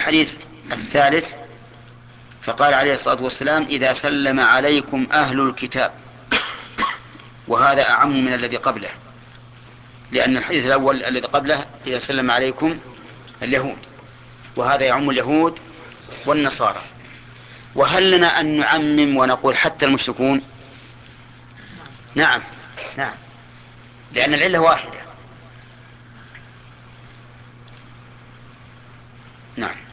الحديث الثالث فقال عليه الصلاة والسلام إذا سلم عليكم أهل الكتاب، وهذا أعم من الذي قبله، لأن الحديث الأول الذي قبله إذا سلم عليكم اليهود، وهذا يعم اليهود والنصارى. وهل لنا أن نعمم ونقول حتى المشركون؟ نعم، نعم، لأن العلة واحدة. نعم.